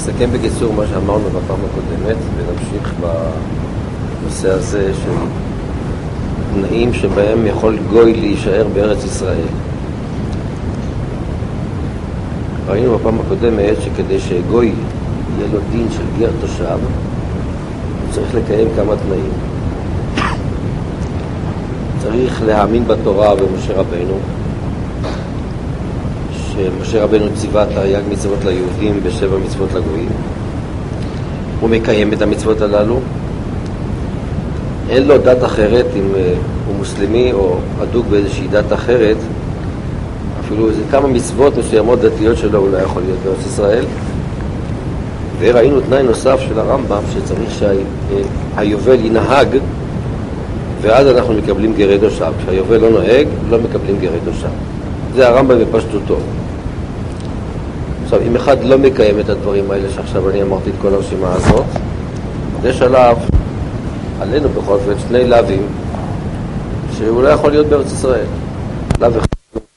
נסכם בקיצור מה שאמרנו בפעם הקודמת ונמשיך בנושא הזה של תנאים שבהם יכול גוי להישאר בארץ ישראל. ראינו בפעם הקודמת שכדי שגוי יהיה לו דין של גר תושב הוא צריך לקיים כמה תנאים. צריך להאמין בתורה במשה רבנו, שמשה רבנו ציווה תרי"ג מצוות ליהודים ב7 מצוות לגויים. הוא מקיים את המצוות הללו. אין לו דת אחרת, אם הוא מוסלמי או אדוק באיזושהי דת אחרת, אפילו איזה כמה מצוות מסוימות דתיות שלו הוא לא יכול להיות בארץ ישראל. וראינו תנאי נוסף של הרמב"ם שצריך שהיובל ינהג, ואז אנחנו מקבלים גרי תושב. כשהיובל לא נוהג, לא מקבלים גרי תושב. זה הרמב"ם בפשטותו. עכשיו, אם אחד לא מקיים את הדברים האלה שעכשיו אני אמרתי את כל הרשימה הזאת, יש עליו, עלינו בכל אופן, שני לאווים שהוא לא יכול להיות בארץ ישראל. לאו אחד,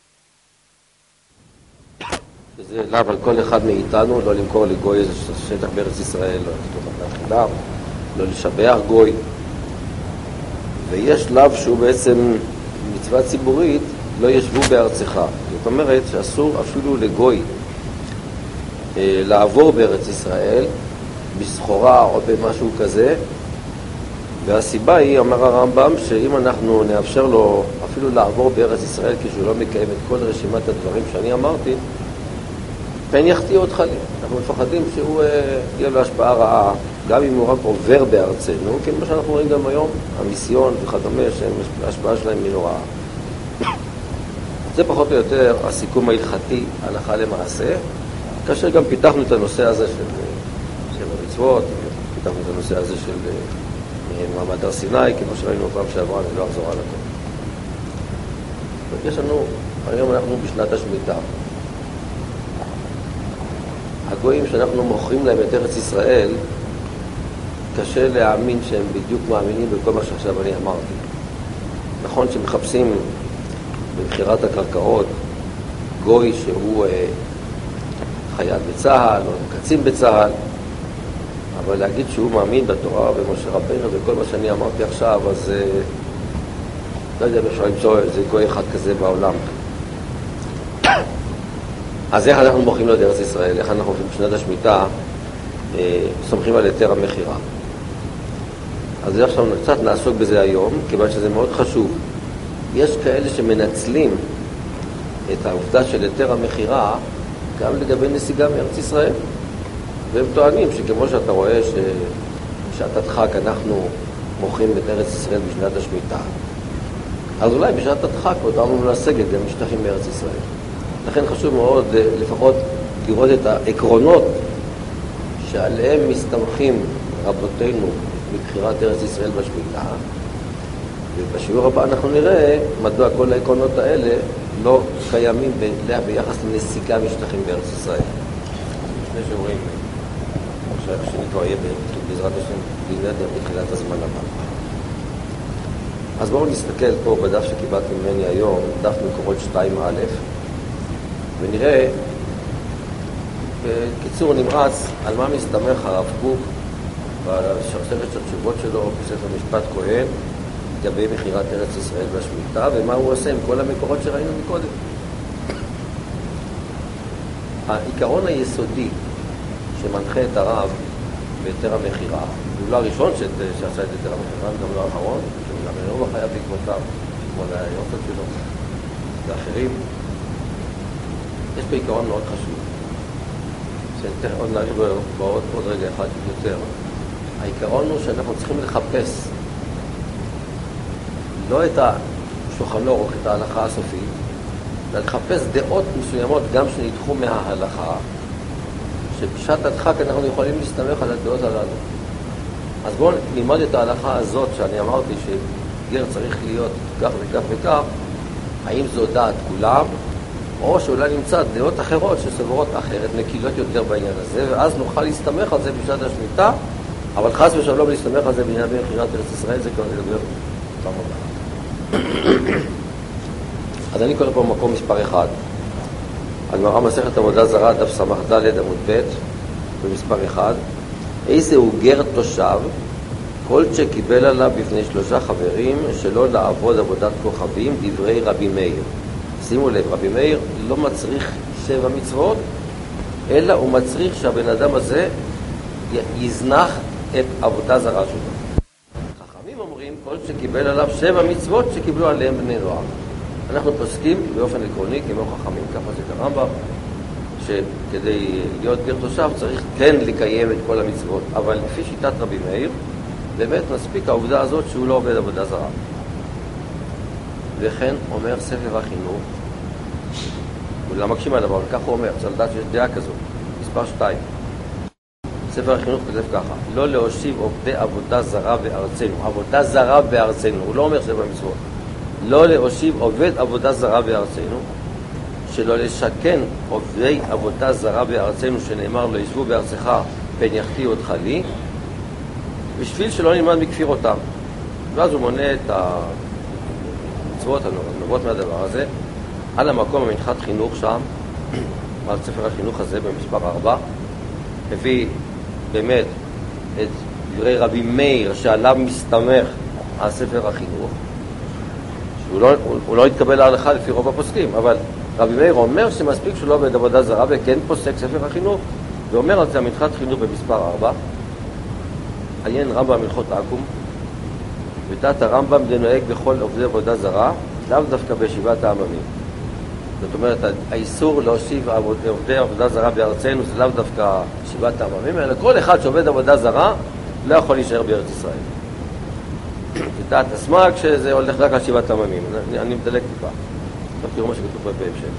שזה לאו על כל אחד מאיתנו, לא למכור לגוי איזה שטח בארץ ישראל, לא לתת חינם, לא לשבח גוי. ויש לאו שהוא בעצם מצווה ציבורית, לא ישבו בארצך. זאת אומרת שאסור אפילו לגוי לעבור בארץ ישראל בסחורה או במשהו כזה, והסיבה היא, אומר הרמב"ם, שאם אנחנו נאפשר לו אפילו לעבור בארץ ישראל כשהוא לא מקיים את כל רשימת הדברים שאני אמרתי, פן יחטיא אותך לי. אנחנו מפחדים שהוא יהיה לו השפעה רעה, גם אם הוא רק עובר בארצנו, כמו שאנחנו רואים גם היום, המיסיון וכדומה, שההשפעה שלהם היא נוראה. זה פחות או יותר הסיכום ההלכתי, הלכה למעשה, כאשר גם פיתחנו את הנושא הזה של המצוות, פיתחנו את הנושא הזה של מעמד הר סיני, כמו שראינו פעם שעברה, אני לא אחזור על הכל. יש לנו, היום אנחנו בשנת השמיטה. הגויים שאנחנו מוכרים להם את ארץ ישראל, קשה להאמין שהם בדיוק מאמינים בכל מה שעכשיו אני אמרתי. נכון שמחפשים בבחירת הקרקעות גוי שהוא חייל בצה"ל או קצין בצה"ל, אבל להגיד שהוא מאמין בתורה ומשה רבנו וכל מה שאני אמרתי עכשיו, אז לא יודע אם אפשר למצוא איזה גוי אחד כזה בעולם. אז איך אנחנו מוכרים לו את ארץ ישראל? איך אנחנו בשנת השמיטה סומכים על היתר המכירה? אז עכשיו קצת נעסוק בזה היום, כיוון שזה מאוד חשוב. יש כאלה שמנצלים את העובדה של היתר המכירה גם לגבי נסיגה מארץ ישראל. והם טוענים שכמו שאתה רואה שבשעת הדחק אנחנו מוכרים את ארץ ישראל בשנת השמיטה, אז אולי בשעת הדחק אותנו לסגת גם משטחים מארץ ישראל. לכן חשוב מאוד לפחות לראות את העקרונות שעליהם מסתמכים רבותינו מבחירת ארץ ישראל בשמיטה, ובשיעור הבא אנחנו נראה מדוע כל העקרונות האלה לא קיימים ביחס לנסיגה משטחים בארץ ישראל. שני שיעורים שהשני כבר יהיה בעזרת השם לינדיה בתחילת הזמן הבא. אז בואו נסתכל פה בדף שקיבלתי ממני היום, דף מקורות 2א, ונראה בקיצור נמרץ על מה מסתמך הרב קוק בשרשרת התשובות שלו בספר משפט כהן לגבי מכירת ארץ ישראל והשמיטה, ומה הוא עושה עם כל המקורות שראינו מקודם. העיקרון היסודי שמנחה את הרב בהיתר המכירה, הוא לא הראשון שעשה את היתר המכירה, גם לא האחרון, שגם לא חייב בעקבותיו, כמו היופת שלו ואחרים. יש פה עיקרון מאוד חשוב, עוד נעיר בו עוד רגע אחד יותר. העיקרון הוא שאנחנו צריכים לחפש לא את השולחן ערוך, את ההלכה הסופית, אלא לחפש דעות מסוימות גם שנדחו מההלכה, שבשעת הדחק אנחנו יכולים להסתמך על הדעות הללו. אז בואו נלמד את ההלכה הזאת שאני אמרתי שגר צריך להיות כך וכך וכך, האם זו דעת כולם, או שאולי נמצא דעות אחרות שסבורות אחרת, נקילות יותר בעניין הזה, ואז נוכל להסתמך על זה בשעת השמיטה, אבל חס ושלום להסתמך על זה בעניין מכירת ארץ ישראל, זה כבר נדבר פעם הבאה. אז אני קורא פה מקום מספר 1, על מראה מסכת עבודה זרה, דף סמ"ד עמוד ב', במספר 1, איזה הוא גר תושב, כל שקיבל עליו בפני 3 חברים שלא לעבוד עבודת כוכבים, דברי רבי מאיר. שימו לב, רבי מאיר לא מצריך 7 מצוות, אלא הוא מצריך שהבן אדם הזה יזנח את עבודה זרה שלו. חכמים אומרים, כל שקיבל עליו 7 מצוות שקיבלו עליהם בני נוער. אנחנו פוסקים באופן עקרוני, כמו חכמים, ככה זה כרמב"ם, שכדי להיות גר תושב צריך כן לקיים את כל המצוות, אבל לפי שיטת רבי מאיר, באמת מספיק העובדה הזאת שהוא לא עובד עבודה זרה. וכן אומר ספר החינוך, הוא לא מקשים עליו, אבל כך הוא אומר, צריך לדעת שיש דעה כזאת, מספר 2. ספר החינוך כתב ככה, לא להושיב עובדי עבודה זרה בארצנו, עבודה זרה בארצנו, הוא לא אומר 7 מצוות, לא להושיב עובד עבודה זרה בארצנו, שלא לשכן עובדי עבודה זרה בארצנו, שנאמר לא ישבו בארצך פן יחטיאו אותך לי, בשביל שלא נלמד מכפיר אותם. ואז הוא מונה את המצוות הנובעות מהדבר הזה, על המקום המנחת חינוך שם, על ספר החינוך הזה במספר 4, הביא באמת את דברי רבי מאיר שעליו מסתמך על ספר החינוך, שהוא לא התקבל להלכה לפי רוב הפוסקים, אבל רבי מאיר אומר שמספיק שהוא לא עובד עבודה זרה, וכן פוסק ספר החינוך, ואומר על זה המנחת חינוך במספר 4, עיין רמב"ם הלכות עכו"ם, ודעת הרמב"ם דנוהג בכל עובדי עבודה זרה, לאו דווקא בישיבת העממים. זאת אומרת, האיסור להושיב עובדי עבודה זרה בארצנו זה לאו דווקא ישיבת העממים, אלא כל אחד שעובד עבודה זרה לא יכול להישאר בארץ ישראל. דעת הסמ"ג שזה הולך רק על ישיבת העממים. אני מדלג טיפה. עכשיו תראו מה שכתוב פה בהמשך.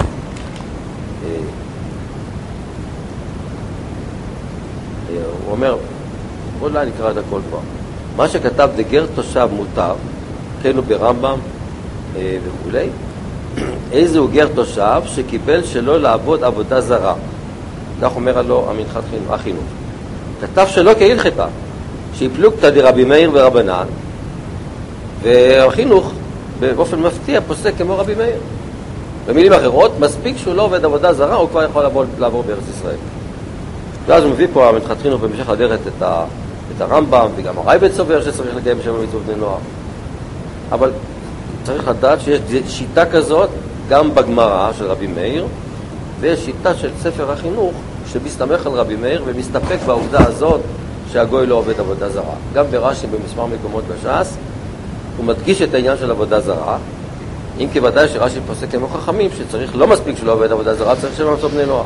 הוא אומר, אולי נקרא את הכל כבר. מה שכתב דגר תושב מותר, כן הוא ברמב"ם וכו', איזה הוא גר תושב שקיבל שלא לעבוד עבודה זרה. כך אומר לו המנחת החינוך. כתב שלא כהלכתה, שיפלוגתא דרבי מאיר ורבנן, והחינוך באופן מפתיע פוסק כמו רבי מאיר. במילים אחרות, מספיק שהוא לא עובד עבודה זרה, הוא כבר יכול לעבור בארץ ישראל. ואז הוא מביא פה המנחת חינוך במשך הדרך את הרמב"ם, וגם הרייבד סובר שצריך לקיים 7 מצוות בני נוער. אבל צריך לדעת שיש שיטה כזאת גם בגמרא של רבי מאיר, ויש שיטה של ספר החינוך שמסתמך על רבי מאיר ומסתפק בעובדה הזאת שהגוי לא עובד עבודה זרה. גם ברש"י במספר מקומות בש"ס הוא מדגיש את העניין של עבודה זרה, אם כי ודאי שרש"י פוסק כמו חכמים שצריך לא מספיק שלא עובד עבודה זרה, צריך 7 מצוות בני נוער.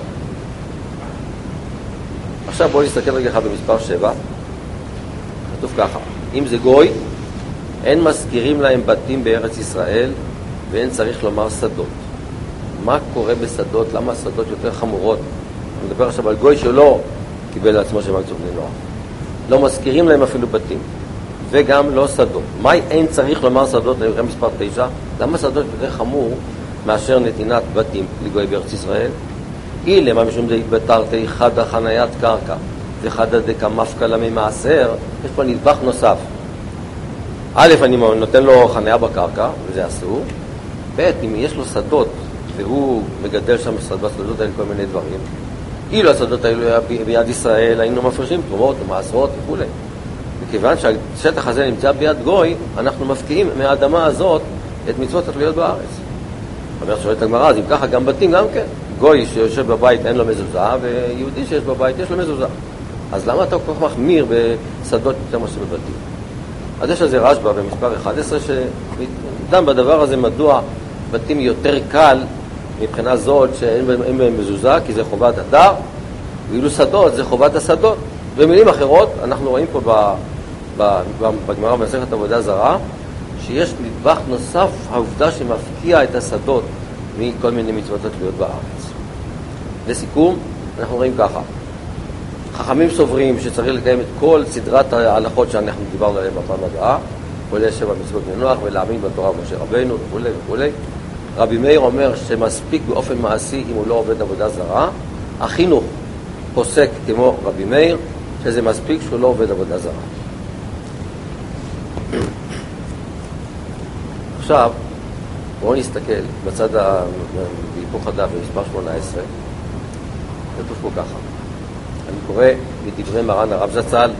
עכשיו בואו נסתכל רגע אחד במספר 7. כתוב ככה, אם זה גוי, אין מזכירים להם בתים בארץ ישראל, ואין צריך לומר שדות. מה קורה בשדות? למה השדות יותר חמורות? אני מדבר עכשיו על גוי שלא קיבל לעצמו 7 מצוות בני נוער. לא מזכירים להם אפילו בתים, וגם לא שדות. מה אין צריך לומר שדות? נראה מספר 9. למה שדות יותר חמור מאשר נתינת בתים לגוי בארץ ישראל? למה משום דהתבטרתי חדא חניית קרקע וחדא דקמפקא למעשר, יש פה נדבך נוסף. א', אני נותן לו חניה בקרקע, וזה אסור. ב', אם יש לו שדות, והוא מגדל שם בשדות האלה כל מיני דברים, אילו השדות האלו היה ביד ישראל, היינו מפרשים תרומות ומעשרות וכו'. מכיוון שהשטח הזה נמצא ביד גוי, אנחנו מפקיעים מהאדמה הזאת את מצוות התלויות בארץ. אומר שואלת הגמרא, אז אם ככה גם בתים גם כן. גוי שיושב בבית אין לו מזוזה, ויהודי שיש בבית יש לו מזוזה. אז למה אתה כל כך מחמיר בשדות יותר מה שבבתים? אז יש על זה רשב"א במספר 11 שדם בדבר הזה מדוע בתים יותר קל מבחינה זאת שאין בהם מזוזה, כי זה חובת הדר, ואילו שדות זה חובת השדות. במילים אחרות, אנחנו רואים פה בגמרא במסכת עבודה זרה, שיש נדבך נוסף, העובדה שמפקיע את השדות מכל מיני מצוות התלויות בארץ. לסיכום, אנחנו רואים ככה. חכמים סוברים שצריך לקיים את כל סדרת ההלכות שאנחנו דיברנו עליהן בפעם הבאה, כולל 7 מצוות בני נוח ולהאמין בתורה משה רבנו וכו' וכו'. רבי מאיר אומר שמספיק באופן מעשי אם הוא לא עובד עבודה זרה. החינוך פוסק כמו רבי מאיר שזה מספיק שהוא לא עובד עבודה זרה. עכשיו בואו נסתכל בצד בהיפוך הדף במספר 18. כתוב פה ככה, אני קורא מדברי מרן הרב זצ"ל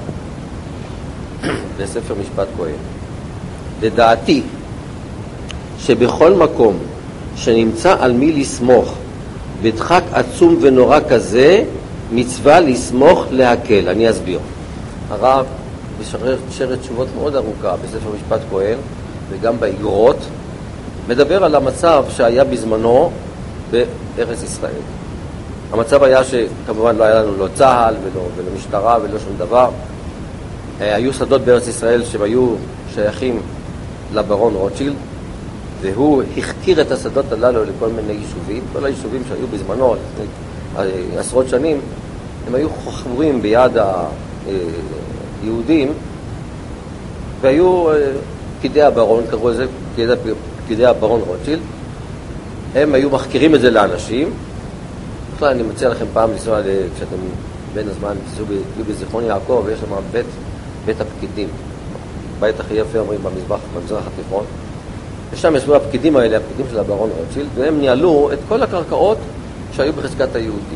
בספר משפט כהן. לדעתי, שבכל מקום שנמצא על מי לסמוך בדחק עצום ונורא כזה, מצווה לסמוך להקל. אני אסביר. הרב בשרת תשובות מאוד ארוכה בספר משפט כהן וגם באגרות מדבר על המצב שהיה בזמנו בארץ ישראל. המצב היה שכמובן לא היה לנו לא צהל ולא משטרה ולא שום דבר. היו שדות בארץ ישראל שהיו שייכים לברון רוטשילד, והוא החכיר את השדות הללו לכל מיני יישובים. כל היישובים שהיו בזמנו לפני עשרות שנים הם היו חכורים ביד היהודים, והיו פקידי הברון, קראו לזה פקידי הברון רוטשילד. הם היו מחכירים את זה לאנשים. בכלל אני מציע לכם פעם לנסוע, כשאתם בין הזמן תסעו בזיכרון יעקב, ויש שם בית הפקידים, בית הכי יפה אומרים במזרח התיכון. ושם ישבו הפקידים האלה, הפקידים של הברון רוטשילד, והם ניהלו את כל הקרקעות שהיו בחזקת היהודים.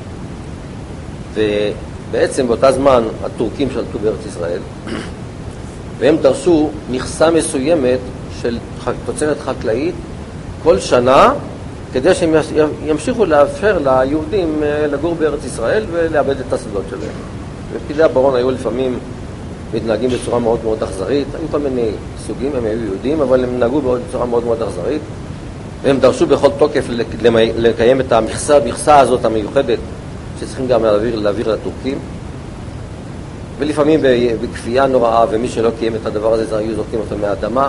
ובעצם באותה זמן הטורקים שלטו בארץ ישראל, והם דרשו מכסה מסוימת של תוצרת חקלאית כל שנה, כדי שהם ימשיכו לאפשר ליהודים לגור בארץ ישראל ולאבד את השדות שלהם. ופקידי הברון היו לפעמים מתנהגים בצורה מאוד מאוד אכזרית. היו כל מיני סוגים, הם היו יהודים, אבל הם נהגו בצורה מאוד מאוד אכזרית. והם דרשו בכל תוקף לקיים את המכסה הזאת המיוחדת שצריכים גם להעביר לטורקים. ולפעמים בכפייה נוראה, ומי שלא קיים את הדבר הזה, היו זורקים אותו מהאדמה.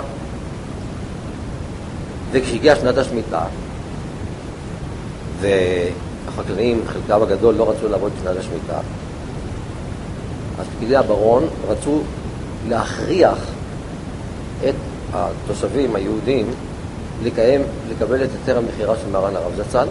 וכשהגיעה שנת השמיטה, והחקלאים, חלקם הגדול, לא רצו לעבוד שנת השמיטה, אז פקידי הברון רצו להכריח את התושבים היהודים לקבל את היתר המכירה של מרן הרב זצ"ל,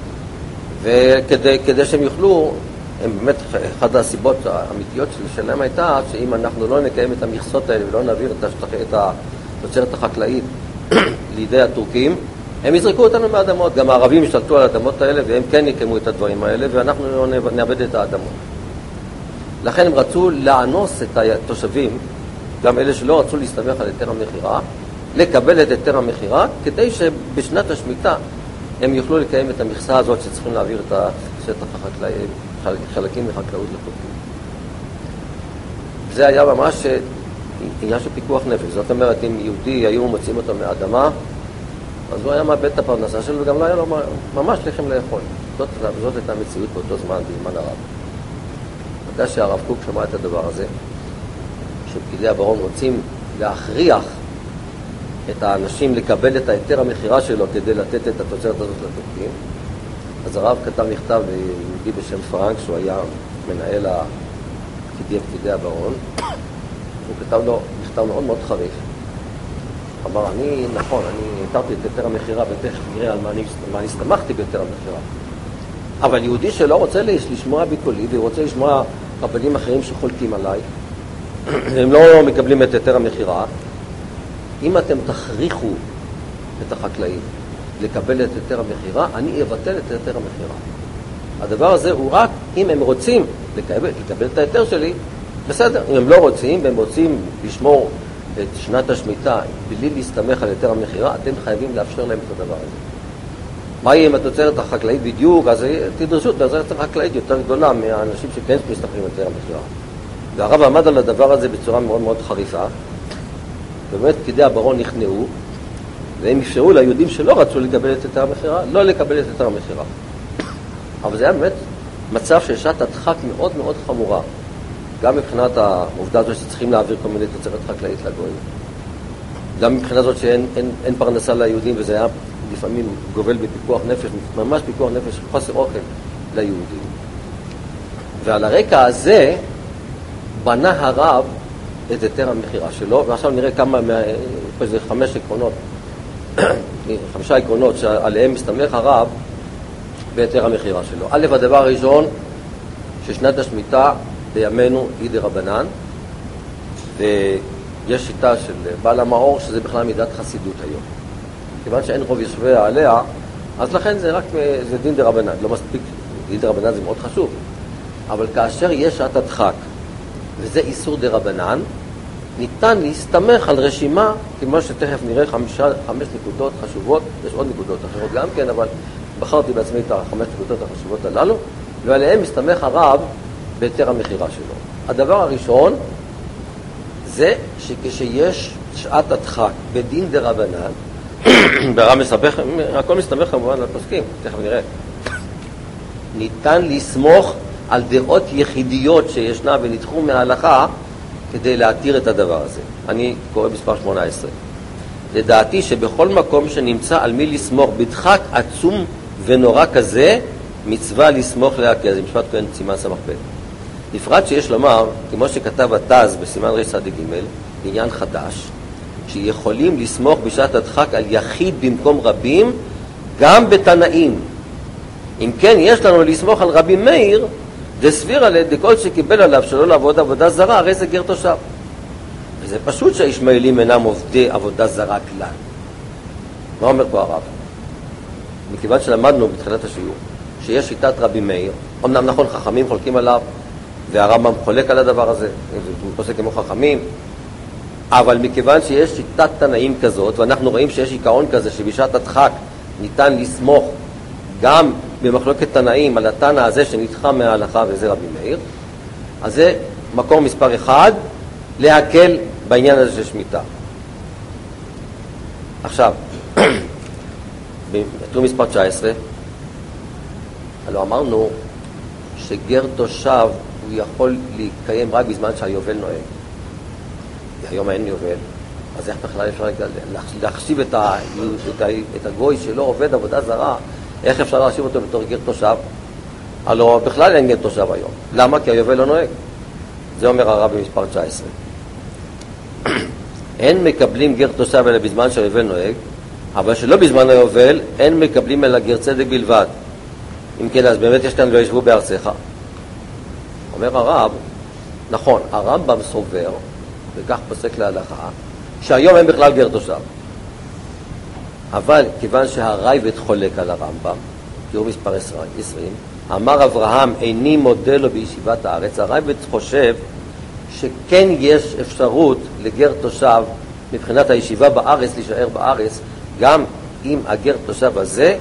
וכדי שהם יוכלו, הם באמת, אחת הסיבות האמיתיות שלהם הייתה שאם אנחנו לא נקיים את המכסות האלה ולא נעביר את התוצרת החקלאית לידי הטורקים, הם יזרקו אותנו מהאדמות. גם הערבים השתלטו על האדמות האלה והם כן יקיימו את הדברים האלה, ואנחנו נאבד את האדמות. לכן הם רצו לאנוס את התושבים, גם אלה שלא רצו להסתמך על היתר המכירה, לקבל את היתר המכירה, כדי שבשנת השמיטה הם יוכלו לקיים את המכסה הזאת שצריכים להעביר את השטח החקלאי, חלקים מחקלאות לטורקים. זה היה ממש עניין של פיקוח נפש. זאת אומרת, אם יהודי היו מוצאים אותו מהאדמה, אז הוא היה מאבד את הפרנסה שלו, וגם לא היה לו ממש לחם לאכול. זאת הייתה מציאות באותו זמן, בזמן הרב. אחרי שהרב קוק שמע את הדבר הזה, שפקידי הברון רוצים להכריח את האנשים לקבל את היתר המכירה שלו כדי לתת את התוצרת הזאת לטורקים, אז הרב כתב מכתב ליהודי בשם פרנק, שהוא היה מנהל פקידי הברון. הוא כתב לו מכתב מאוד מאוד חריף. אמר, אני הכרתי את היתר המכירה, ותכף נראה על מה אני הסתמכתי ביתר המכירה. אבל יהודי שלא רוצה לשמוע בקולי, והוא רוצה לשמוע רבנים אחרים שחולקים עליי, הם לא מקבלים את היתר המכירה. אם אתם תכריחו את החקלאים לקבל את היתר המכירה, אני אבטל את היתר המכירה. הדבר הזה הוא רק אם הם רוצים לקבל את היתר שלי, בסדר. אם הם לא רוצים, והם רוצים לשמור את שנת השמיטה בלי להסתמך על היתר המכירה, אתם חייבים לאפשר להם את הדבר הזה. מה יהיה עם התוצרת החקלאית בדיוק? אז תדרשו את התוצרת החקלאית יותר גדולה מהאנשים שכן מסתמכים על היתר המכירה. והרב עמד על הדבר הזה בצורה מאוד מאוד חריפה. באמת פקידי הברון נכנעו, והם אפשרו ליהודים שלא רצו לקבל את היתר המכירה, לא לקבל את היתר המכירה. אבל זה היה באמת מצב של שעת הדחק מאוד מאוד חמורה. גם מבחינת העובדה הזאת שצריכים להעביר כל מיני תוצרת חקלאית לגויים. גם מבחינת זאת שאין פרנסה ליהודים, וזה היה לפעמים גובל בפיקוח נפש, ממש פיקוח נפש, חוסר אוכל ליהודים. ועל הרקע הזה בנה הרב את היתר המכירה שלו, ועכשיו נראה כמה, זה 5 עקרונות שעליהם מסתמך הרב בהיתר המכירה שלו. א', הדבר הראשון, ששנת השמיטה בימינו היא דרבנן, ויש שיטה של בעל המאור שזה בכלל מידת חסידות היום. כיוון שאין רוב יושביה עליה, אז לכן זה רק, זה דין דרבנן, לא מספיק, דין דרבנן זה מאוד חשוב. אבל כאשר יש שעת הדחק, וזה איסור דרבנן, ניתן להסתמך על רשימה, כמו שתכף נראה 5 נקודות חשובות, יש עוד נקודות אחרות גם כן, אבל בחרתי בעצמי את 5 נקודות החשובות הללו, ועליהם מסתמך הרב בהיתר המכירה שלו. הדבר הראשון זה שכשיש שעת הדחק בדין דרבנן, ברב מסבך, הכל מסתמך כמובן על פוסקים, תכף נראה, ניתן לסמוך על דעות יחידיות שישנה ונדחו מההלכה כדי להתיר את הדבר הזה. אני קורא מספר 18. לדעתי שבכל מקום שנמצא על מי לסמוך בדחק עצום ונורא כזה, מצווה לסמוך להקל. זה משפט כהן סימן סמך ב'. בפרט שיש לומר, כמו שכתב התז בסימן רצ"ג, עניין חדש, שיכולים לסמוך בשעת הדחק על יחיד במקום רבים, גם בתנאים. אם כן, יש לנו לסמוך על רבי מאיר, דסביר עלי דכל שקיבל עליו שלא לעבוד עבודה זרה, הרי זה גר תושב. וזה פשוט שהישמעאלים אינם עובדי עבודה זרה כלל. מה אומר פה הרב? מכיוון שלמדנו בתחילת השיעור שיש שיטת רבי מאיר, אמנם נכון חכמים חולקים עליו, והרמב"ם חולק על הדבר הזה, זה פוסק כמו חכמים, אבל מכיוון שיש שיטת תנאים כזאת, ואנחנו רואים שיש עיקרון כזה שבשעת הדחק ניתן לסמוך גם במחלוקת תנאים על התנא הזה שנדחה מההלכה, וזה רבי מאיר, אז זה מקור מספר 1 להקל בעניין הזה של שמיטה. עכשיו, בטור מספר 19, הלוא אמרנו שגר תושב הוא יכול להתקיים רק בזמן שהיובל נוהג. היום אין יובל, אז איך בכלל אפשר להחשיב את הגוי שלא עובד עבודה זרה, איך אפשר להחשיב אותו בתור גר תושב? הלוא בכלל אין גר תושב היום. למה? כי היובל לא נוהג. זה אומר הרב במספר 19. אין מקבלים גר תושב אלא בזמן שהיובל נוהג, אבל שלא בזמן היובל אין מקבלים אלא גר צדק בלבד. אם כן, אז באמת יש כאן לא ישבו בארצך. אומר הרב, נכון, הרמב"ם סובר, וכך פוסק להלכה, שהיום אין בכלל גר תושב. אבל כיוון שהרייבד חולק על הרמב"ם, תראו מספר 20, אמר אברהם, איני מודה לו בישיבת הארץ, הרייבד חושב שכן יש אפשרות לגר תושב מבחינת הישיבה בארץ, להישאר בארץ, גם אם הגר תושב הזה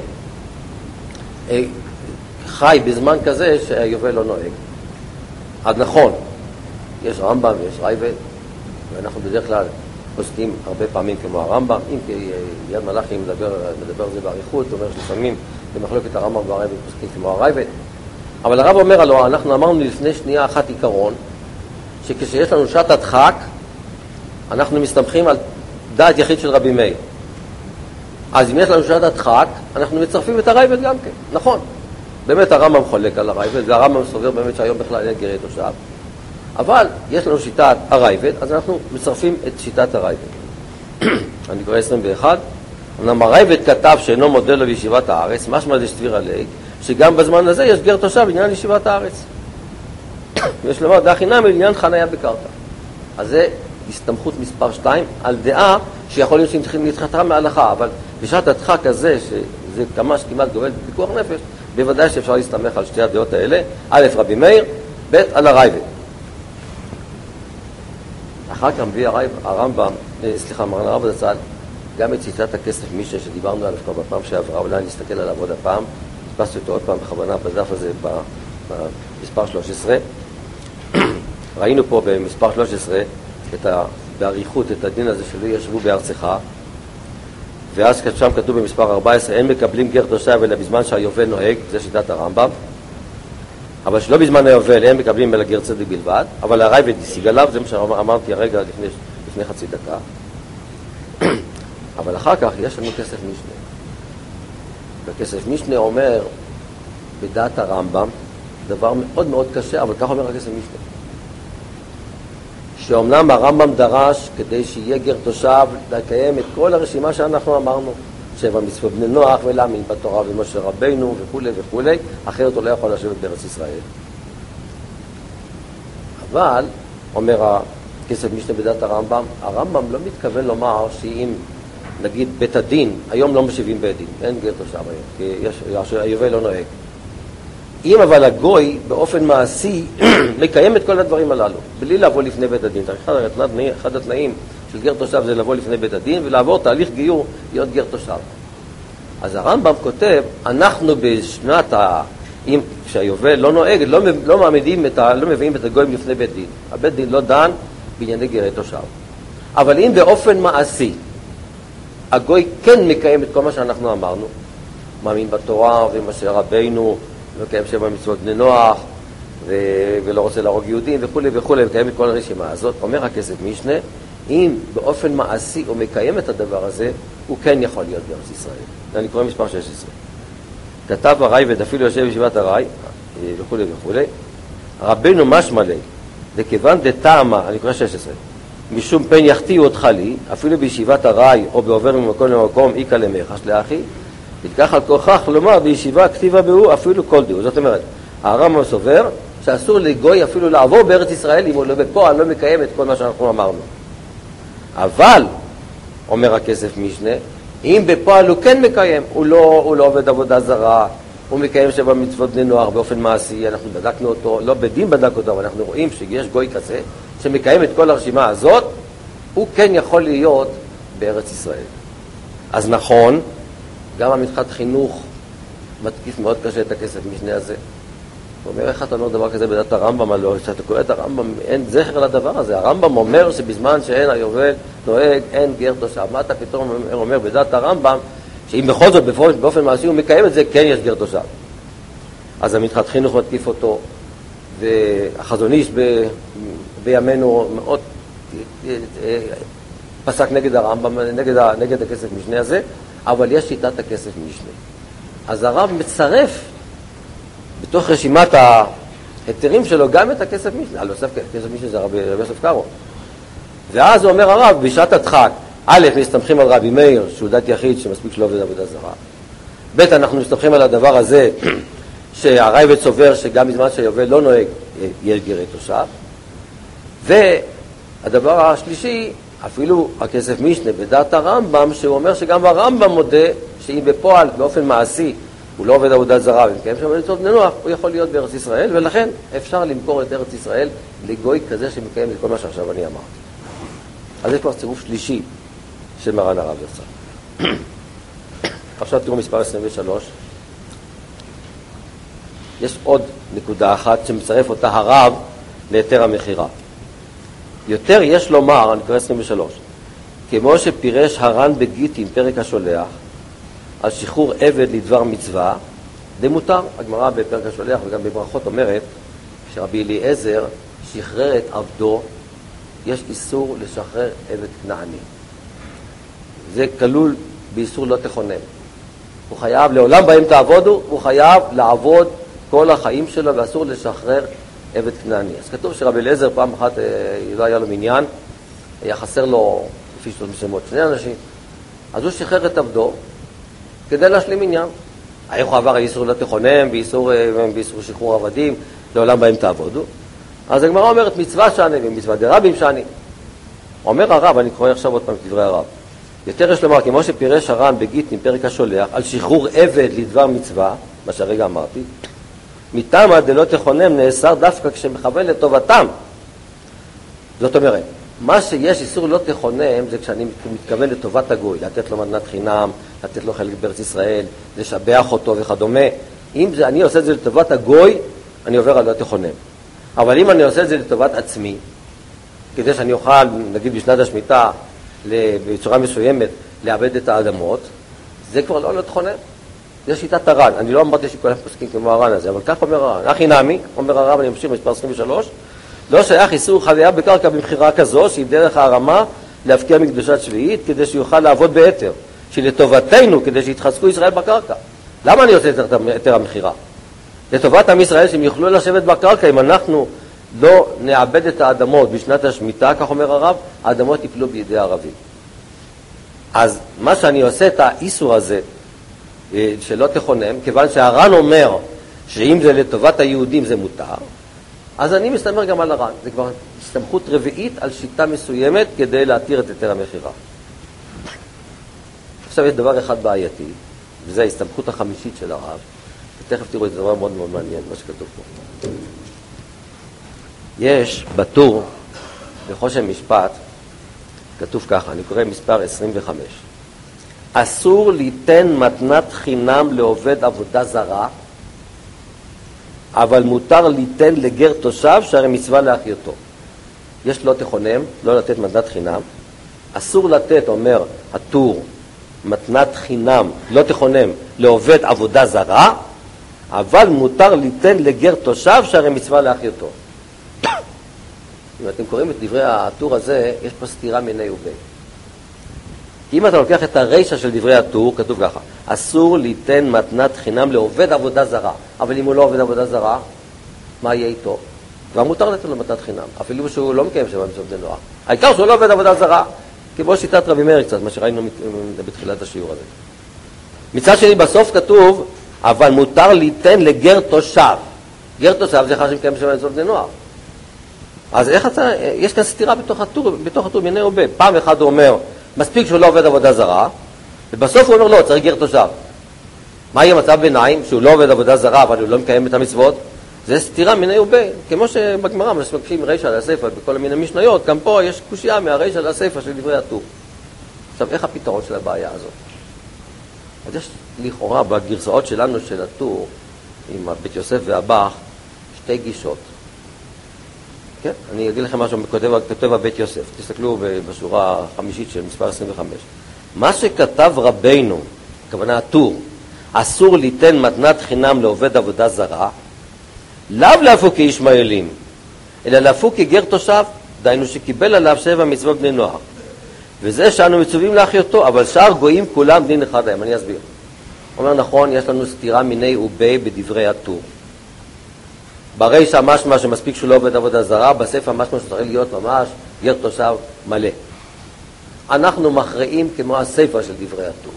חי בזמן כזה שהיובל לא נוהג. אז נכון, יש רמב"ם ויש רייבד, ואנחנו בדרך כלל פוסקים הרבה פעמים כמו הרמב"ם, אם כי יד מלאכי מדבר על זה בעריכות, אומר שלפעמים במחלוקת הרמב"ם והרייבד פוסקים כמו הרייבד. אבל הרב אומר, הלוא אנחנו אמרנו לפני שנייה אחת עיקרון, שכשיש לנו שעת הדחק, אנחנו מסתמכים על דעת יחיד של רבי מאיר. אז אם יש לנו שעת הדחק, אנחנו מצרפים את הרייבד גם כן. נכון, באמת הרמב"ם חולק על הרייבד, והרמב"ם סובר באמת שהיום בכלל אין גרי תושב. אבל יש לנו שיטת הרייבד, אז אנחנו מצרפים את שיטת הרייבד. אני קורא 21. אמנם הרייבד כתב שאינו מודה לו בישיבת הארץ, משמע דשתביר עלי, שגם בזמן הזה יש גר תושב בעניין ישיבת הארץ. יש לומר, דעה חינם לעניין חניה בקרקע. אז זה הסתמכות מספר 2 על דעה שיכול להיות שצריכים להתחתרה מההלכה, אבל בשעת הדחק הזה, שזה כמה שכמעט גובל בפיקוח נפש, בוודאי שאפשר להסתמך על שתי הדעות האלה, א' רבי מאיר, ב' על הרייבד. אחר כך מביא הרמב"ם, מרן הרב זצ"ל, גם את שיטת הכסף מישה שדיברנו עליו כבר בפעם שעברה, אולי נסתכל עליו עוד הפעם, הספסתי אותו עוד פעם בכוונה בדף הזה במספר 13. ראינו פה במספר 13 בעריכות את הדין הזה שלא ישבו בארצך, ואז שם כתוב במספר 14, אין מקבלים גר תושב אלא בזמן שהיובל נוהג, זה שיטת הרמב"ם, אבל שלא בזמן היובל אין מקבלים אלא גר צדק בלבד, אבל הרייבד השיג עליו, זה מה שאמרתי הרגע לפני חצי דקה. אבל אחר כך יש לנו כסף משנה. וכסף משנה אומר בדעת הרמב"ם דבר מאוד מאוד קשה, אבל כך אומר הכסף משנה. שאומנם הרמב"ם דרש כדי שיהיה גר תושב לקיים את כל הרשימה שאנחנו אמרנו, 7 מצוות בני נוח ולהאמין בתורה ומשה רבינו וכו' וכו', אחרת הוא לא יכול לשבת בארץ ישראל. אבל, אומר הכסף משנה בדעת הרמב"ם, הרמב"ם לא מתכוון לומר שאם נגיד בית הדין, היום לא משיבים בית דין, אין גר תושב היום, כי היובל לא נוהג. אם אבל הגוי באופן מעשי מקיים את כל הדברים הללו, בלי לבוא לפני בית הדין. אחד התנאים של גר תושב זה לבוא לפני בית הדין ולעבור תהליך גיור להיות גר תושב. אז הרמב"ם כותב, אנחנו בשנת כשהיובל לא נוהג, לא מביאים את הגויים לפני בית דין. הבית דין לא דן בענייני גרי תושב. אבל אם באופן מעשי הגוי כן מקיים את כל מה שאנחנו אמרנו, מאמין בתורה ומשה רבינו, מקיים 7 מצוות בני נוח, ולא רוצה להרוג יהודים וכו' וכו', מקיים את כל הרשימה הזאת, אומר הכסף משנה, אם באופן מעשי הוא מקיים את הדבר הזה, הוא כן יכול להיות בארץ ישראל. אני קורא מספר 16. כתב הראי ודפילו יושב בישיבת הראי, וכו' וכו', רבנו משמע לי, וכיוון דתאמה, אני קורא 16, משום פן יחטיאו אותך לי, אפילו בישיבת הראי או בעובר ממקום למקום, איקה למחש לאחי, יתקח על כוחך לומר בישיבה כתיבה בהו אפילו כל דהו. זאת אומרת, הרמב"ם סובר שאסור לגוי אפילו לעבור בארץ ישראל אם הוא לא בפועל לא מקיים את כל מה שאנחנו אמרנו. אבל, אומר הכסף משנה, אם בפועל הוא כן מקיים, הוא לא עובד עבודה זרה, הוא מקיים 7 מצוות בני נוח באופן מעשי, אנחנו בדקנו אותו, לא בדין בדק אותו, אבל אנחנו רואים שיש גוי כזה שמקיים את כל הרשימה הזאת, הוא כן יכול להיות בארץ ישראל. אז נכון, גם המתחת חינוך מתקיף מאוד קשה את הכסף משנה הזה. הוא אומר, איך אתה אומר דבר כזה בדת הרמב"ם? הלוא, כשאתה קורא את הרמב"ם, אין זכר לדבר הזה. הרמב"ם אומר שבזמן שאין היובל נוהג, אין גר תושב. מה אתה פתאום אומר בדת הרמב"ם, שאם בכל זאת באופן מעשי הוא מקיים את זה, כן יש גר תושב. אז המתחת חינוך מתקיף אותו, והחזון איש בימינו מאוד פסק נגד הרמב"ם, נגד הכסף משנה הזה, אבל יש שיטת הכסף משנה. אז הרב מצרף בתוך רשימת ההיתרים שלו גם את הכסף משנה. כסף משנה זה רבי יוסף קארו. ואז הוא אומר הרב, בשעת הדחק, א', מסתמכים על רבי מאיר, שהוא דת יחיד שמספיק שלא עובד עבודה זרה. ב', אנחנו מסתמכים על הדבר הזה שהרייבד סובר שגם בזמן שהיובל לא נוהג יש גרי תושב. והדבר השלישי, אפילו הכסף משנה בדעת הרמב"ם, שהוא אומר שגם הרמב"ם מודה שאם בפועל באופן מעשי הוא לא עובד עבודה זרה ומקיים שם מצוות בני נוח, הוא יכול להיות בארץ ישראל, ולכן אפשר למכור את ארץ ישראל לגוי כזה שמקיים את כל מה שעכשיו אני אמרתי. אז יש כבר צירוף שלישי של מרן הרב יצא. עכשיו תראו מספר 23. יש עוד נקודה אחת שמצרף אותה הרב ליתר המחירה. יותר יש לומר, אני קורא 23, כמו שפירש הר"ן בגיטין, פרק השולח, על שחרור עבד לדבר מצווה, זה מותר. הגמרא בפרק השולח וגם בברכות אומרת שרבי אליעזר שחרר את עבדו, יש איסור לשחרר עבד כנעני. זה כלול באיסור לא תכונן. הוא חייב, לעולם בהם תעבודו, הוא חייב לעבוד כל החיים שלו ואסור לשחרר עבד כנעני. אז כתוב שרבי אליעזר פעם אחת לא היה לו מניין, היה חסר לו, לפי שמות 2 אנשים, אז הוא שחרר את עבדו כדי להשלים מניין. איך הוא עבר האיסור לא תכונן, באיסור שחרור עבדים, לעולם בהם תעבודו. אז הגמרא אומרת מצווה שאני ומצווה דרבים שאני. אומר הרב, אני קורא עכשיו עוד פעם דברי הרב. יותר יש לומר, כמו שפירש הר"ן בגיטין, פרק השולח, על שחרור עבד לדבר מצווה, מה שהרגע אמרתי, מטעם דלא תכונן נאסר דווקא כשמכוון לטובתם. זאת אומרת, מה שיש איסור לא תכונן זה כשאני מתכוון לטובת הגוי, לתת לו מתנת חינם, לתת לו חלק בארץ ישראל, לשבח אותו וכדומה. אם זה, אני עושה את זה לטובת הגוי, אני עובר על לא תכונן. אבל אם אני עושה את זה לטובת עצמי, כדי שאני אוכל, נגיד בשנת השמיטה, בצורה מסוימת, לאבד את האדמות, זה כבר לא תכונן. זה שיטת הר"ן. אני לא אמרתי שכולם פוסקים כמו הר"ן הזה, אבל כך אומר הר"ן. אחי נעמי, אומר הרב, אני ממשיך מספר 23, לא שייך איסור חוויה בקרקע במחירה כזו, שהיא דרך הרמה להפקיע מקדושת שביעית, כדי שיוכל לעבוד ביתר, שלטובתנו, כדי שיתחזקו ישראל בקרקע. למה אני עושה את היתר המחירה? לטובת עם ישראל שהם יוכלו לשבת בקרקע, אם אנחנו לא נאבד את האדמות בשנת השמיטה, כך אומר הרב, האדמות ייפלו בידי הערבים. אז מה שאני עושה את האיסור הזה, שלא תכונן, כיוון שהר"ן אומר שאם זה לטובת היהודים זה מותר, אז אני מסתמר גם על הר"ן. זה כבר הסתמכות רביעית על שיטה מסוימת כדי להתיר את היתר המחירה. עכשיו יש דבר אחד בעייתי, וזה ההסתמכות החמישית של הרב. תכף תראו, זה דבר מאוד מאוד מעניין, מה שכתוב פה. יש בטור, בחושן משפט, כתוב ככה, אני קורא מספר 25. אסור ליתן מתנת חינם לעובד עבודה זרה, אבל מותר ליתן לגר תושב שהרי מצווה להחיותו. יש לא תכונם, לא לתת מתנת חינם. אסור לתת, אומר הטור, מתנת חינם, לא תכונם, לעובד עבודה זרה, אבל מותר ליתן לגר תושב שהרי מצווה להחיותו. אם אתם קוראים את דברי הטור הזה, יש פה סתירה מיני ובין. אם אתה לוקח את הרשע של דברי הטור, כתוב ככה, אסור ליתן מתנת חינם לעובד עבודה זרה. אבל אם הוא לא עובד עבודה זרה, מה יהיה איתו? כבר מותר לתת לו מתנת חינם, אפילו שהוא לא מקיים 7 מצוות בני נוח. העיקר שהוא לא עובד עבודה זרה, כמו שיטת רבי מאיר קצת, מה שראינו בתחילת השיעור הזה. מצד שני, בסוף כתוב, אבל מותר ליתן לגר תושב. גר תושב זה אחד שמקיים 7 מצוות בני נוח. אז איך יש כאן סתירה בתוך הטור מיני ובין. פעם אחד הוא אומר, מספיק שהוא לא עובד עבודה זרה, ובסוף הוא אומר, לא, צריך גר תושב. מה יהיה מצב ביניים שהוא לא עובד עבודה זרה, אבל הוא לא מקיים את המצוות? זה סתירה מיני ובין. כמו שבגמרא מספקים רישא לספר בכל מיני משניות, גם פה יש קושיה מהרישא לספר של דברי הטור. עכשיו, איך הפתרון של הבעיה הזאת? אז יש לכאורה בגרסאות שלנו של הטור, עם בית יוסף והבח, שתי גישות. כן? אני אגיד לכם משהו, כותב הבית יוסף. תסתכלו בשורה החמישית של מספר 25. מה שכתב רבינו, הכוונה הטור, אסור ליתן מתנת חינם לעובד עבודה זרה, לאו לאפו כישמעאלים, אלא לאפו כגר תושב, דהיינו שקיבל עליו 7 מצוות בני נוח. וזה שאנו מצווים להחיותו, אבל שאר גויים כולם דין אחד להם. אני אסביר. אומר נכון, יש לנו סתירה מיני ובי בדברי הטור. ברישא משמע שמספיק שהוא לא עובד עבודה זרה, בספר משמע שצריך להיות ממש גר תושב מלא. אנחנו מכריעים כמו הספר של דברי הטור.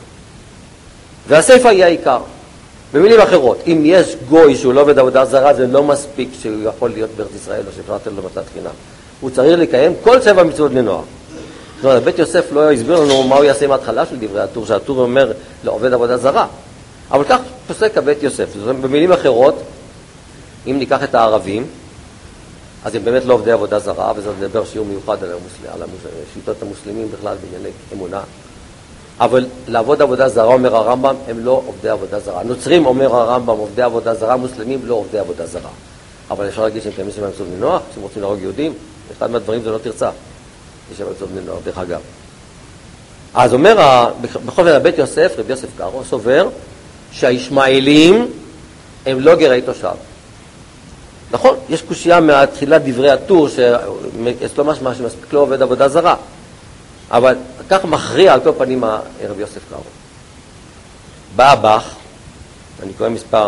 והספר יהיה העיקר. במילים אחרות, אם יש גוי שהוא לא עובד עבודה זרה, זה לא מספיק שהוא יכול להיות בארץ ישראל או שאפשר לתת לו מתנת חינם. הוא צריך לקיים כל 7 מצוות בני נוח. זאת אומרת, בית יוסף לא הסביר לנו מה הוא יעשה מההתחלה של דברי הטור, שהטור אומר לעובד עבודה זרה. אבל כך פוסק הבית יוסף. זאת אומרת, במילים אחרות, אם ניקח את הערבים, אז הם באמת לא עובדי עבודה זרה, וזה נדבר שיעור מיוחד על שיטות המוסלמים בכלל בענייני אמונה. אבל לעבוד עבודה זרה, אומר הרמב"ם, הם לא עובדי עבודה זרה. נוצרים, אומר הרמב"ם, עובדי עבודה זרה, מוסלמים לא עובדי עבודה זרה. אבל אפשר להגיד שהם קיימים 7 מצוות בני נוח, שהם רוצים להרוג יהודים, אחד מהדברים זה לא תרצה. יש 7 מצוות בני נוח, דרך אגב. אז אומר, בכל זאת בית יוסף, רבי יוסף קארו, סובר שהישמעאלים הם לא גרי תושב. נכון, יש קושיה מהתחילת דברי הטור, שאצלו משמע שמספיק לא עובד עבודה זרה. אבל כך מכריע על כל פנים רבי יוסף קארו. בא הבח, אני קורא מספר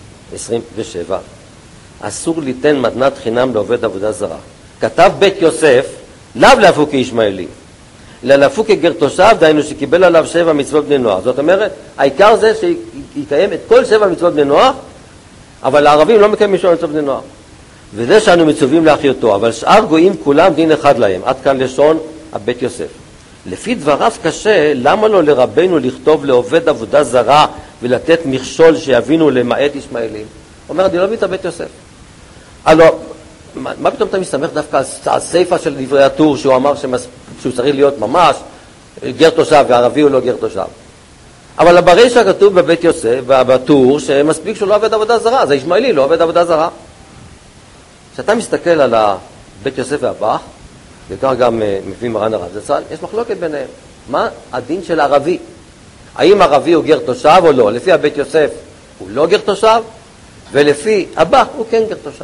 27, אסור ליתן מתנת חינם לעובד עבודה זרה. כתב בית יוסף, לאו לאפו כישמעאלי, אלא לאפו כגר תושב, דהיינו שקיבל עליו 7 מצוות בני נוח. זאת אומרת, העיקר זה שיקיים את כל 7 מצוות בני נוח, אבל הערבים לא מקיימים 7 מצוות בני נוח. וזה שאנו מצווים להחיותו, אבל שאר גויים כולם דין אחד להם. עד כאן לשון הבית יוסף. לפי דבריו קשה, למה לא לרבנו לכתוב לעובד עבודה זרה ולתת מכשול שיבינו למעט ישמעאלים? אומר, אני לא מבין את הבית יוסף. הלוא, מה פתאום אתה מסתמך דווקא על ספר של דברי הטור שהוא אמר שהוא צריך להיות ממש גר תושב וערבי הוא לא גר תושב? אבל ברישא כתוב בבית יוסף, בטור, שמספיק שהוא לא עובד עבודה זרה, זה ישמעאלי, לא עובד עבודה זרה. כשאתה מסתכל על בית יוסף והבח, וכך גם מביא מרן הרב זצ"ל, יש מחלוקת ביניהם. מה הדין של ערבי? האם ערבי הוא גר תושב או לא? לפי הבית יוסף הוא לא גר תושב, ולפי הבח הוא כן גר תושב.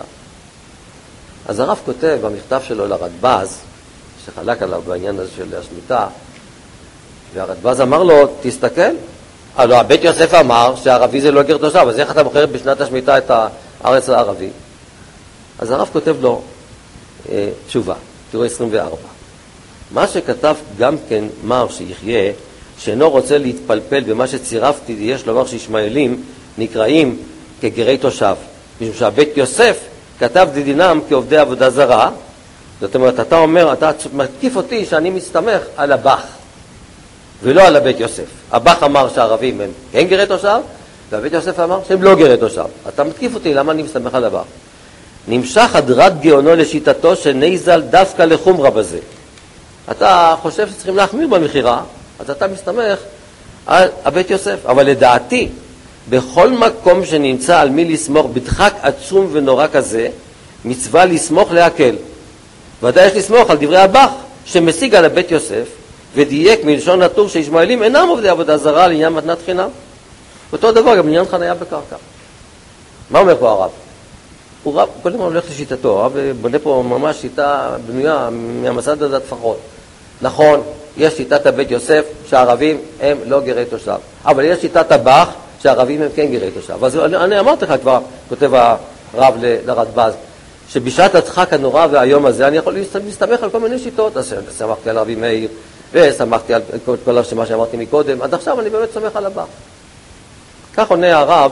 אז הרב כותב במכתב שלו לרדב"ז, שחלק עליו בעניין הזה של השמיטה, והרדב"ז אמר לו, תסתכל, הלוא הבית יוסף אמר שהערבי זה לא גר תושב, אז איך אתה מוכר בשנת השמיטה את הארץ לערבי? אז הרב כותב לו תשובה, תראו 24. מה שכתב גם כן מר שיחיה, שאינו רוצה להתפלפל במה שצירפתי, יש לומר שישמעאלים נקראים כגרי תושב, משום שהבית יוסף כתב דינם כעובדי עבודה זרה. זאת אומרת, אתה אומר, אתה מתקיף אותי שאני מסתמך על הבח ולא על הבית יוסף. הבח אמר שהערבים הם כן גרי תושב, והבית יוסף אמר שהם לא גרי תושב. אתה מתקיף אותי, למה אני מסתמך על הבח? נמשך הדרת גאונו לשיטתו שנזל דווקא לחומרה בזה. אתה חושב שצריכים להחמיר במחירה, אז אתה מסתמך על הבית יוסף. אבל לדעתי, בכל מקום שנמצא על מי לסמוך בדחק עצום ונורא כזה, מצווה לסמוך להקל. ודאי יש לסמוך על דברי הבח שמשיג על הבית יוסף, ודייק מלשון הטור שישמעאלים אינם עובדי עבודה זרה לעניין מתנת חינם. אותו דבר גם לעניין חניה בקרקע. מה אומר פה הרב? הוא רב, קודם כל הולך לשיטתו, הרב בונה פה ממש שיטה בנויה מהמסד הזה התפחות. נכון, יש שיטת הבית יוסף שהערבים הם לא גרי תושב, אבל יש שיטת הבח שהערבים הם כן גרי תושב. אז אני אמרתי לך כבר, כותב הרב לרדב"ז, שבשעת הדחק הנורא והיום הזה אני יכול להסתמך על כל מיני שיטות. אז שמחתי על רבי מאיר ושמחתי על כל מה שאמרתי מקודם, עד עכשיו אני באמת סומך על הבח. כך עונה הרב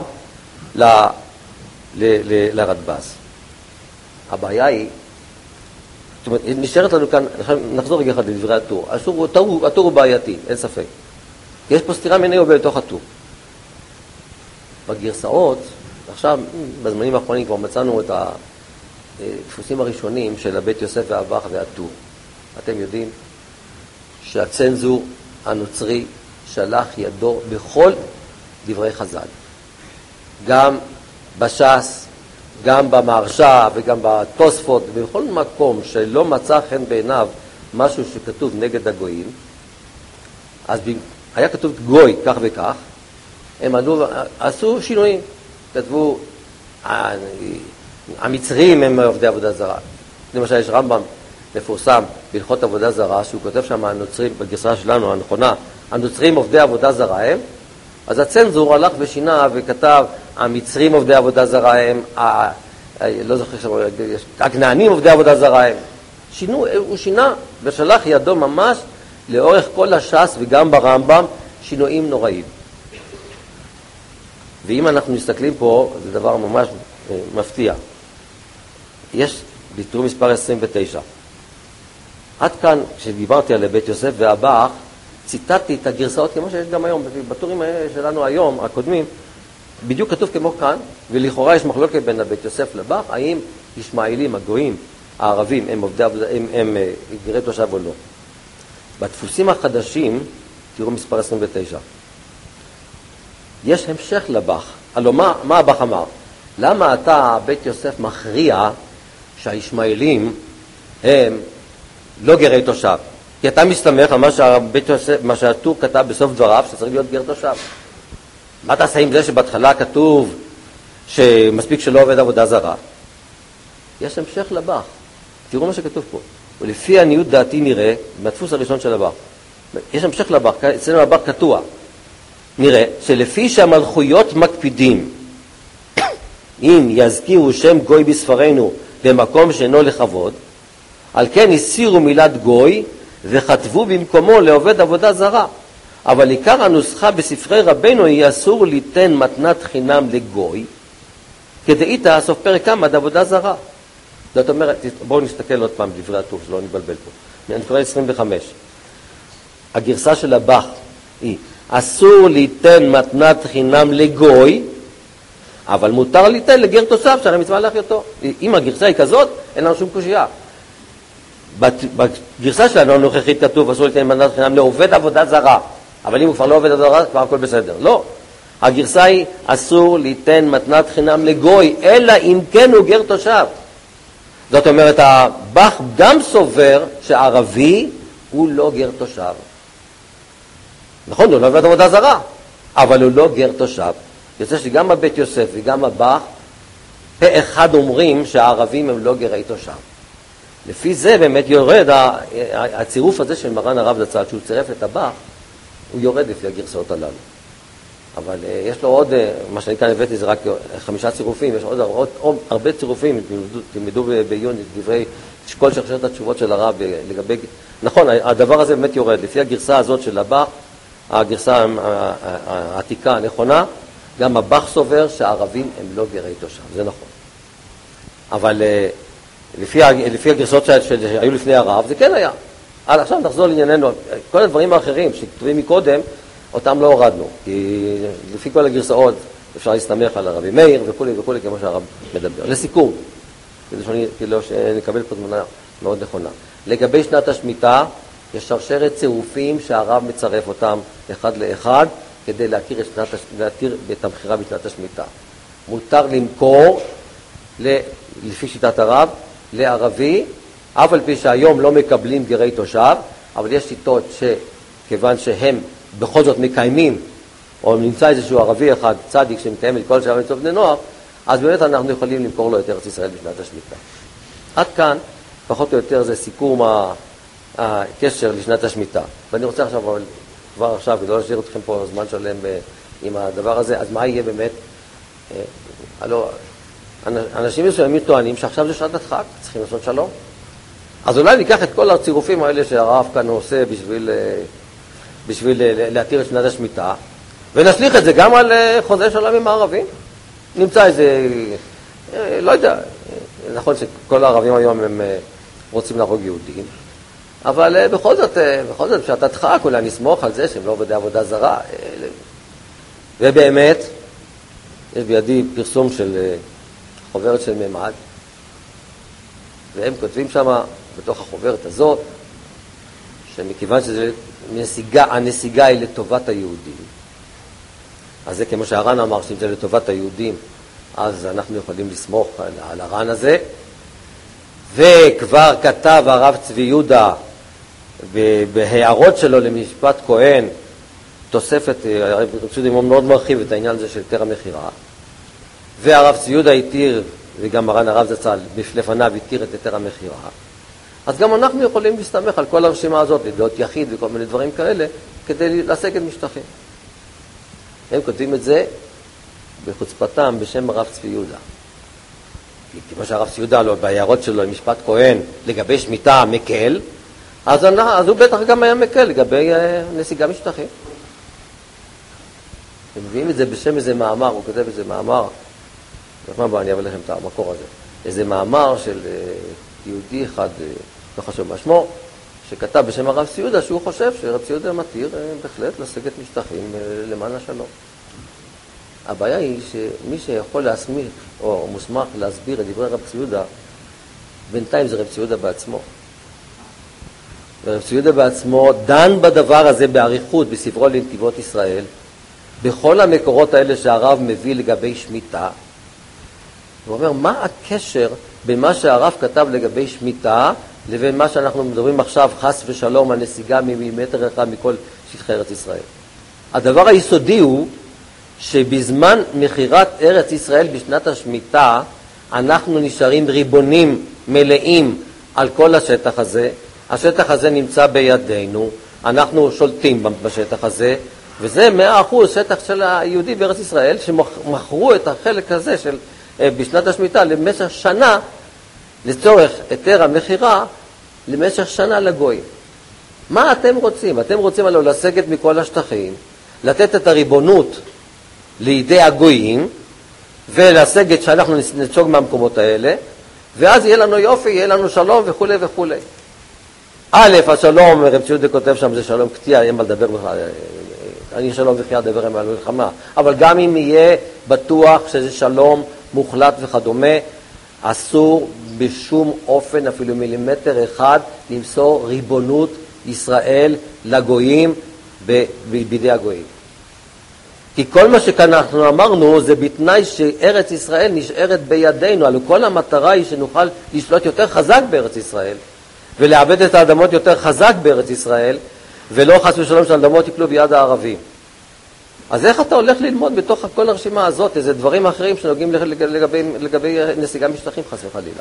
לרדב"ז. הבעיה היא, זאת אומרת, נשארת לנו כאן, נחזור רגע אחד לדברי הטור. הטור הוא בעייתי, אין ספק. יש פה סתירה מיני ובין בתוך הטור. בגרסאות, עכשיו, בזמנים האחרונים כבר מצאנו את הדפוסים הראשונים של הבית יוסף והבח והטור. אתם יודעים שהצנזור הנוצרי שלח ידו בכל דברי חז"ל. גם בש"ס, גם במהרש"א וגם בתוספות, בכל מקום שלא מצא חן בעיניו משהו שכתוב נגד הגויים, אז היה כתוב גוי כך וכך, הם עשו שינויים, כתבו המצרים הם עובדי עבודה זרה. למשל יש רמב"ם מפורסם בהלכות עבודה זרה, שהוא כותב שם הנוצרים, בגרסה שלנו הנכונה, הנוצרים עובדי עבודה זרה הם, אז הצנזור הלך ושינה וכתב המצרים עובדי עבודה זרה הם, לא זוכר הכנענים עובדי עבודה זרה הם. הוא שינה ושלח ידו ממש לאורך כל הש"ס וגם ברמב"ם שינויים נוראים. ואם אנחנו מסתכלים פה, זה דבר ממש מפתיע. יש בתור מספר 29. עד כאן, כשדיברתי על בית יוסף והבח, ציטטתי את הגרסאות כמו שיש גם היום. בטורים שלנו היום, הקודמים, בדיוק כתוב כמו כאן, ולכאורה יש מחלוקת בין הבית יוסף לבח, האם ישמעאלים, הגויים, הערבים, הם גרי תושב או לא. בדפוסים החדשים, תראו מספר 29, יש המשך לבח. הלוא מה הבח אמר? למה אתה, בית יוסף, מכריע שהישמעאלים הם לא גרי תושב? כי אתה מסתמך על מה שהטור כתב בסוף דבריו, שצריך להיות גר תושב. מה תעשה עם זה שבהתחלה כתוב שמספיק שלא עובד עבודה זרה? יש המשך לבח. תראו מה שכתוב פה. ולפי עניות דעתי נראה, מהדפוס הראשון של הבח, יש המשך לבח, אצלנו הבח קטוע. נראה שלפי שהמלכויות מקפידים, אם יזכירו שם גוי בספרנו במקום שאינו לכבוד, על כן הסירו מילת גוי וכתבו במקומו לעובד עבודה זרה. אבל עיקר הנוסחה בספרי רבנו היא אסור ליתן מתנת חינם לגוי, כדאיתא סוף פרק כמה עד עבודה זרה. זאת אומרת, בואו נסתכל עוד פעם דברי הטור, שלא נתבלבל פה. אני קורא 25. הגרסה של הבח היא, אסור ליתן מתנת חינם לגוי, אבל מותר ליתן לגר תושב, שאני מצווה להחיותו. אם הגרסה היא כזאת, אין לנו שום קושיה. בגרסה שלנו הנוכחית כתוב, אסור ליתן מתנת חינם לעובד עבודה זרה. אבל אם הוא כבר לא עובד עבודה זרה, כבר הכל בסדר. לא. הגרסה היא, אסור ליתן מתנת חינם לגוי, אלא אם כן הוא גר תושב. זאת אומרת, הבח גם סובר שערבי הוא לא גר תושב. נכון, הוא לא עובד עבודה זרה, אבל הוא לא גר תושב. יוצא שגם הבית יוסף וגם הבח, פה אחד אומרים שהערבים הם לא גרי תושב. לפי זה באמת יורד, הצירוף הזה של מרן הרב זצ"ל, שהוא צירף את הבח, הוא יורד לפי הגרסאות הללו. אבל יש לו עוד, מה שאני כאן הבאתי זה רק 5 צירופים, יש עוד הרבה צירופים, תלמדו בעיון דברי כל שרשרת התשובות של הרב לגבי, נכון, הדבר הזה באמת יורד, לפי הגרסה הזאת של הבח, הגרסה העתיקה הנכונה, גם הבח סובר שהערבים הם לא גרי תושב, זה נכון. אבל לפי הגרסאות שהיו לפני הרב, זה כן היה. עכשיו נחזור לענייננו, כל הדברים האחרים שכתובים מקודם, אותם לא הורדנו, כי לפי כל הגרסאות אפשר להסתמך על הרבי מאיר וכו' וכו', כמו שהרב מדבר. לסיכום, כדי שנקבל פה תמונה מאוד נכונה. לגבי שנת השמיטה, יש שרשרת צירופים שהרב מצרף אותם אחד לאחד, כדי להתיר את המחירה בשנת השמיטה. מותר למכור, לפי שיטת הרב, לערבי, אף על פי שהיום לא מקבלים גרי תושב, אבל יש שיטות שכיוון שהם בכל זאת מקיימים, או נמצא איזשהו ערבי אחד, צדיק, שמקיים את כל שאר מצוות בני נוער, אז באמת אנחנו יכולים למכור לו את ארץ ישראל בשנת השמיטה. עד כאן, פחות או יותר, זה סיכום הקשר לשנת השמיטה. ואני רוצה עכשיו, כבר עכשיו, ולא להשאיר אתכם פה זמן שלם עם הדבר הזה, אז מה יהיה באמת? אנשים מסוימים טוענים שעכשיו זה שנת הדחק, צריכים לעשות שלום. אז אולי ניקח את כל הצירופים האלה שהרב כאן עושה בשביל להתיר את שנת השמיטה, ונשליך את זה גם על חוזה שלום עם הערבים. נמצא איזה, לא יודע, נכון שכל הערבים היום הם רוצים להרוג יהודים, אבל בכל זאת שאתה תדחק, אולי נסמוך על זה שהם לא עובדי עבודה זרה. ובאמת, יש בידי פרסום של חוברת של ממד, והם כותבים שם בתוך החוברת הזאת, שמכיוון שהנסיגה היא לטובת היהודים, אז זה כמו שהר"ן אמר, שאם זה לטובת היהודים, אז אנחנו יכולים לסמוך על הר"ן הזה. וכבר כתב הרב צבי יהודה בהערות שלו למשפט כהן, תוספת, הרב צבי יהודה מאוד מרחיב את העניין הזה של היתר המכירה, והרב צבי יהודה התיר, וגם מרן הרב זצ"ל לפניו התיר את היתר המכירה, אז גם אנחנו יכולים להסתמך על כל הרשימה הזאת, להיות יחיד וכל מיני דברים כאלה, כדי לסגת משטחים. הם כותבים את זה בחוצפתם בשם הרב צבי יהודה. כמו שהרב צבי יהודה לו בהערות שלו למשפט כהן לגבי שמיטה מקל, אז הוא בטח גם היה מקל לגבי נסיגה משטחים. הם מביאים את זה בשם איזה מאמר, הוא כותב איזה מאמר, אני אביא לכם את המקור הזה, איזה מאמר של יהודי אחד, לא חשוב מה שמו, שכתב בשם הרב צבי יהודה שהוא חושב שהרב צבי יהודה מתיר בהחלט לסגת משטחים למען השלום. הבעיה היא שמי שיכול להסמיך או מוסמך להסביר את דברי רב צבי יהודה, בינתיים זה רב צבי יהודה בעצמו. ורב צבי יהודה בעצמו דן בדבר הזה בעריכות בספרו לנתיבות ישראל, בכל המקורות האלה שהרב מביא לגבי שמיטה. הוא אומר, מה הקשר בין מה שהרב כתב לגבי שמיטה לבין מה שאנחנו מדברים עכשיו, חס ושלום, הנסיגה ממילימטר אחד מכל שטחי ארץ ישראל? הדבר היסודי הוא שבזמן מחירת ארץ ישראל בשנת השמיטה, אנחנו נשארים ריבונים מלאים על כל השטח הזה. השטח הזה נמצא בידינו, אנחנו שולטים בשטח הזה, וזה 100% שטח של היהודי בארץ ישראל, שמכרו את החלק הזה של בשנת השמיטה למשך שנה, לצורך היתר המכירה, למשך שנה לגויים. מה אתם רוצים? אתם רוצים עליו לסגת מכל השטחים, לתת את הריבונות לידי הגויים, ולסגת שאנחנו נצוג מהמקומות האלה, ואז יהיה לנו יופי, יהיה לנו שלום וכו' וכו'. א', השלום, רב צבי יהודה כותב שם, זה שלום קטיע, אין מה לדבר בכלל, אני שלום וכי אדבר עם המלחמה. אבל גם אם יהיה בטוח שזה שלום מוחלט וכדומה, אסור בשום אופן, אפילו מילימטר אחד, למסור ריבונות ישראל לגויים בידי הגויים. כי כל מה שכאן אנחנו אמרנו זה בתנאי שארץ ישראל נשארת בידינו, על כל המטרה היא שנוכל לשלוט יותר חזק בארץ ישראל, ולעבד את האדמות יותר חזק בארץ ישראל, ולא חס ושלום שהאדמות ייפלו ביד הערבים. אז איך אתה הולך ללמוד בתוך כל הרשימה הזאת איזה דברים אחרים שנוגעים לגבי נסיגה משטחים חס וחלילה?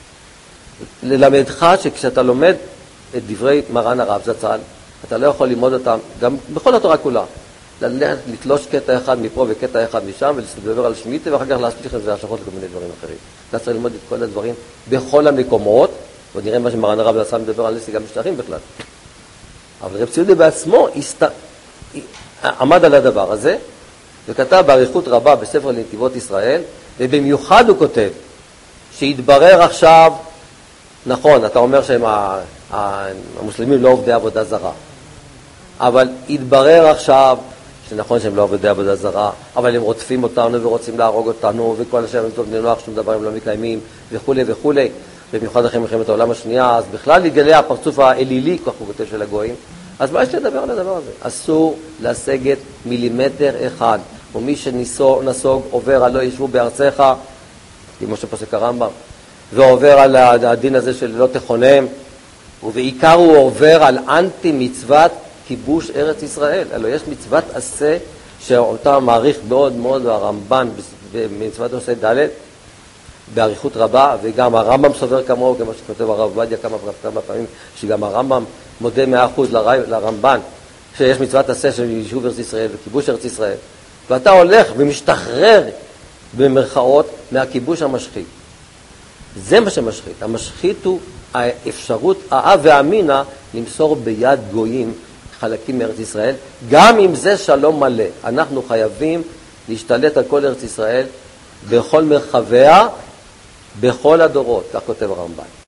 ללמדך שכשאתה לומד את דברי מרן הרב זצ"ל, אתה לא יכול ללמוד אותם גם בכל התורה כולה. לתלוש קטע אחד מפה וקטע אחד משם ולדבר על שמיטה ואחר כך להשליך את זה השלכות לכל מיני דברים אחרים. אתה צריך ללמוד את כל הדברים בכל המקומות, ונראה מה שמרן הרב זצ"ל מדבר על נסיגה משטחים בכלל. אבל רב צבי יהודה בעצמו עמד על הדבר הזה וכתב בעריכות רבה בספר לנתיבות ישראל, ובמיוחד הוא כותב שהתברר עכשיו, נכון, אתה אומר שהם המוסלמים לא עובדי עבודה זרה, אבל התברר עכשיו שנכון שהם לא עבודי עבודה זרה, אבל הם רודפים אותנו ורוצים להרוג אותנו, וכל השם טוב בני נוח, שום דבר הם לא מקיימים, וכו' וכו'. במיוחד אחרי מלחמת העולם השנייה, אז בכלל יגלה הפרצוף האלילי, כך הוא כותב של הגויים. אז מה יש לדבר על הדבר הזה? אסור לסגת מילימטר אחד, ומי שנסוג עובר על לא ישבו בארצך, כמו שפוסק הרמב"ם, ועובר על הדין הזה של לא תכונם, ובעיקר הוא עובר על אנטי מצוות כיבוש ארץ ישראל. הלוא יש מצוות עשה שאותה מעריך מאוד מאוד הרמב"ן במצוות עשה ד' בעריכות רבה, וגם הרמב"ם סובר כמוהו, כמו שכותב הרב עובדיה כמה פעמים, שגם הרמב"ם מודה 100% לרמב"ן, שיש מצוות עשה של יישוב ארץ ישראל וכיבוש ארץ ישראל. ואתה הולך ומשתחרר במרכאות מהכיבוש המשחית. זה מה שמשחית. המשחית הוא האפשרות והאמינה למסור ביד גויים חלקים מארץ ישראל, גם אם זה שלום מלא. אנחנו חייבים להשתלט על כל ארץ ישראל בכל מרחביה, בכל הדורות, כך כותב הרמב"ן.